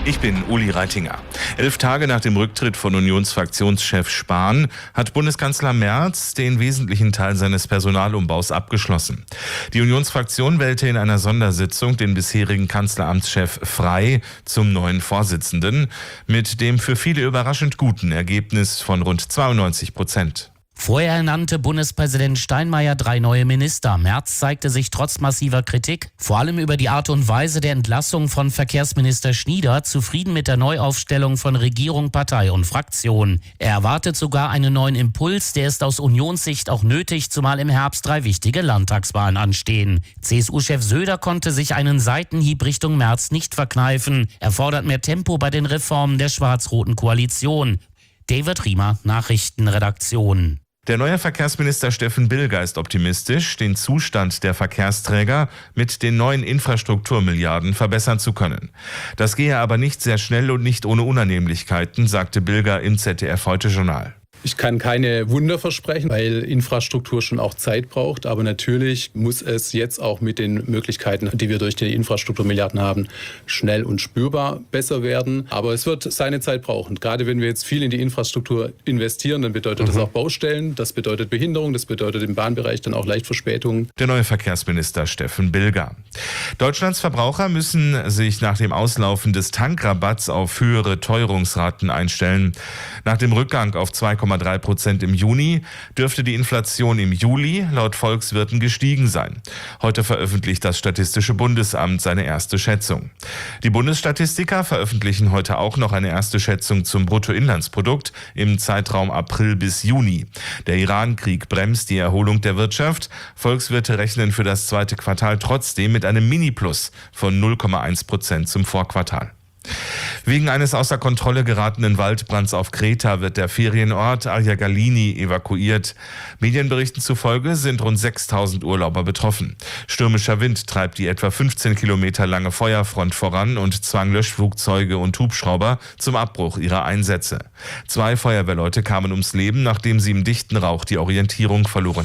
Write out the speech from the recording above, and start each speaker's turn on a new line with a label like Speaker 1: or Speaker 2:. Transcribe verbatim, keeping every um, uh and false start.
Speaker 1: Ich bin Uli Reitinger. Elf Tage nach dem Rücktritt von Unionsfraktionschef Spahn hat Bundeskanzler Merz den wesentlichen Teil seines Personalumbaus abgeschlossen. Die Unionsfraktion wählte in einer Sondersitzung den bisherigen Kanzleramtschef Frey zum neuen Vorsitzenden mit dem für viele überraschend guten Ergebnis von rund zweiundneunzig Prozent.
Speaker 2: Vorher ernannte Bundespräsident Steinmeier drei neue Minister. Merz zeigte sich trotz massiver Kritik, vor allem über die Art und Weise der Entlassung von Verkehrsminister Schnieder, zufrieden mit der Neuaufstellung von Regierung, Partei und Fraktion. Er erwartet sogar einen neuen Impuls, der ist aus Unionssicht auch nötig, zumal im Herbst drei wichtige Landtagswahlen anstehen. C S U-Chef Söder konnte sich einen Seitenhieb Richtung Merz nicht verkneifen. Er fordert mehr Tempo bei den Reformen der schwarz-roten Koalition. David Riemer, Nachrichtenredaktion.
Speaker 1: Der neue Verkehrsminister Steffen Bilger ist optimistisch, den Zustand der Verkehrsträger mit den neuen Infrastrukturmilliarden verbessern zu können. Das gehe aber nicht sehr schnell und nicht ohne Unannehmlichkeiten, sagte Bilger im Z D F-Heute-Journal.
Speaker 3: Ich kann keine Wunder versprechen, weil Infrastruktur schon auch Zeit braucht. Aber natürlich muss es jetzt auch mit den Möglichkeiten, die wir durch die Infrastrukturmilliarden haben, schnell und spürbar besser werden. Aber es wird seine Zeit brauchen. Gerade wenn wir jetzt viel in die Infrastruktur investieren, dann bedeutet mhm. das auch Baustellen, das bedeutet Behinderung, das bedeutet im Bahnbereich dann auch Leichtverspätungen.
Speaker 1: Der neue Verkehrsminister Steffen Bilger. Deutschlands Verbraucher müssen sich nach dem Auslaufen des Tankrabatts auf höhere Teuerungsraten einstellen. Nach dem Rückgang auf zwei Komma drei Prozent im Juni dürfte die Inflation im Juli laut Volkswirten gestiegen sein. Heute veröffentlicht das Statistische Bundesamt seine erste Schätzung. Die Bundesstatistiker veröffentlichen heute auch noch eine erste Schätzung zum Bruttoinlandsprodukt im Zeitraum April bis Juni. Der Iran-Krieg bremst die Erholung der Wirtschaft. Volkswirte rechnen für das zweite Quartal trotzdem mit einem Mini-Plus von null Komma eins Prozent zum Vorquartal. Wegen eines außer Kontrolle geratenen Waldbrands auf Kreta wird der Ferienort Arjagalini evakuiert. Medienberichten zufolge sind rund sechstausend Urlauber betroffen. Stürmischer Wind treibt die etwa fünfzehn Kilometer lange Feuerfront voran und zwang Löschflugzeuge und Hubschrauber zum Abbruch ihrer Einsätze. Zwei Feuerwehrleute kamen ums Leben, nachdem sie im dichten Rauch die Orientierung verloren